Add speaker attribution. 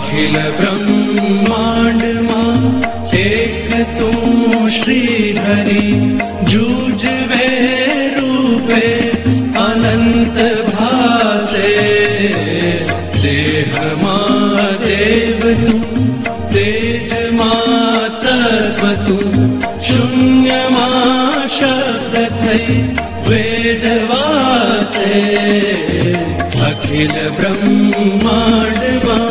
Speaker 1: अखिल ब्रह्मांड मां एक तू श्रीहरि जूझवे रूपे अनंत भासे देह मां देव तू तेज मां तत्व तू शून्य मां शब्द थई वेद वासे अखिल ब्रह्मांड मां